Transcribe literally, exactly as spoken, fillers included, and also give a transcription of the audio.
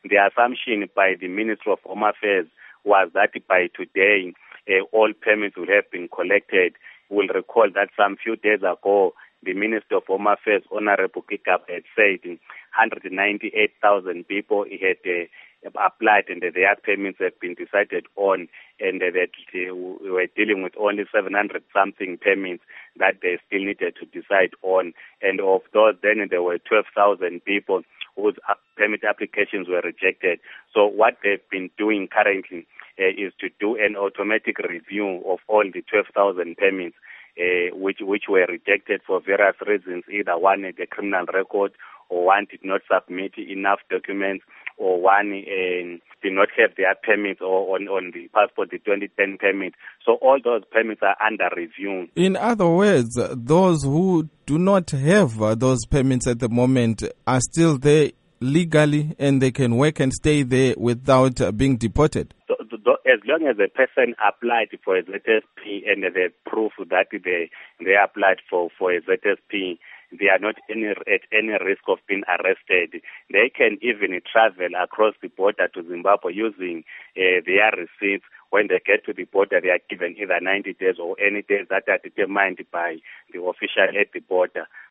the assumption by the Ministry of Home Affairs was that by today, uh, all permits will have been collected. We'll recall that some few days ago, the Minister of Home Affairs, Honorable Gigaba, had said one hundred ninety-eight thousand people had uh, applied and their payments have been decided on, and that they were dealing with only seven hundred something payments that they still needed to decide on. And of those, then there were twelve thousand people whose permit applications were rejected. So what they've been doing currently uh, is to do an automatic review of all the twelve thousand permits uh, which which were rejected for various reasons. Either one had a criminal record, or one did not submit enough documents, or one uh, did not have their permits or on, on the passport, the twenty ten permit. So all those permits are under review. In other words, those who do not have uh, those permits at the moment are still there legally and they can work and stay there without uh, being deported? So, so, as long as a person applied for a Z S P and they prove that they, they applied for, for a Z S P, they are not any, at any risk of being arrested. They can even travel across the border to Zimbabwe using uh, their receipts. When they get to the border, they are given either ninety days or any days that are determined by the official at the border.